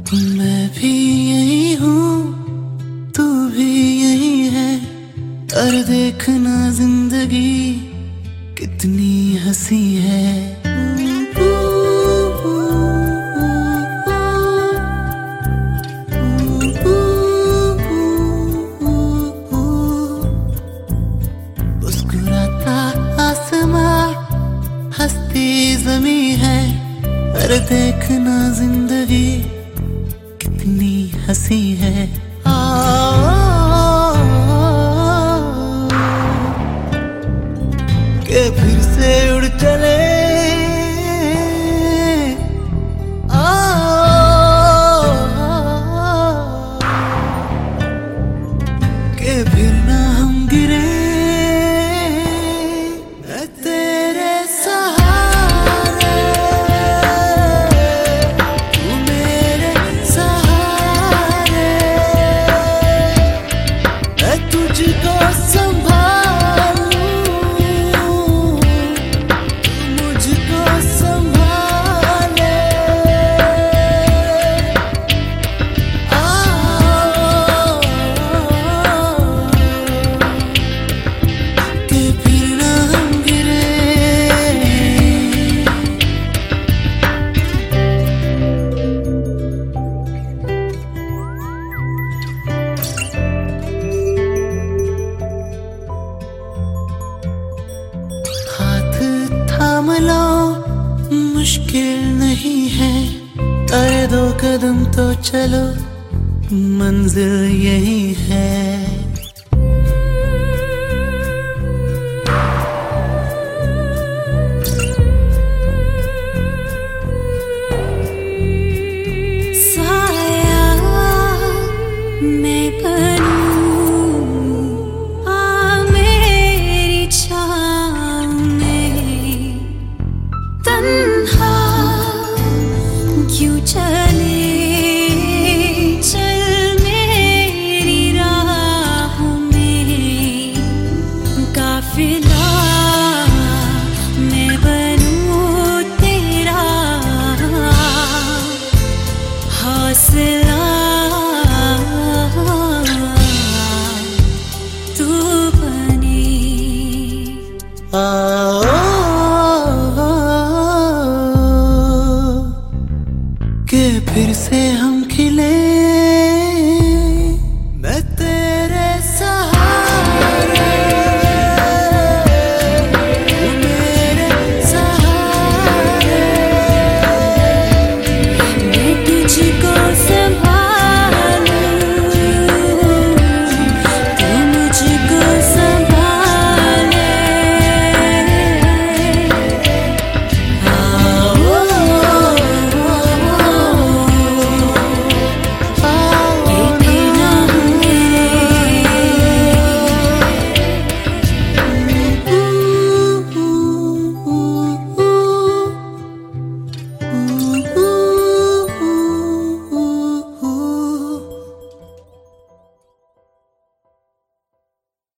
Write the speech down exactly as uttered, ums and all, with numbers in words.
मैं भी यही हूँ, तू भी यही है। और देखना जिंदगी कितनी हंसी है। मुस्कुराता आसमां, हंसती ज़मीं है। और देखना जिंदगी कितनी हंसी है। आ, के फिर से उड़ चले, आ, के फिर ना हम गिरे। तेरे सहारे तू मेरे सहारे, मैं तुझको संभालूं, तू मुझको संभाले। आओ के फिर ना हम गिरे। हाथ थाम लो, मुश्किल नहीं है। अरे दो कदम तो चलो, मंजिल यही है। साया मैं बनूं, आ मेरी छाँव में। तन्हा क्यों चले, चल मेरी राह में। काफिला मैं बनूं तेरा, हौसला तू बने। आओ के फिर से हम खिले।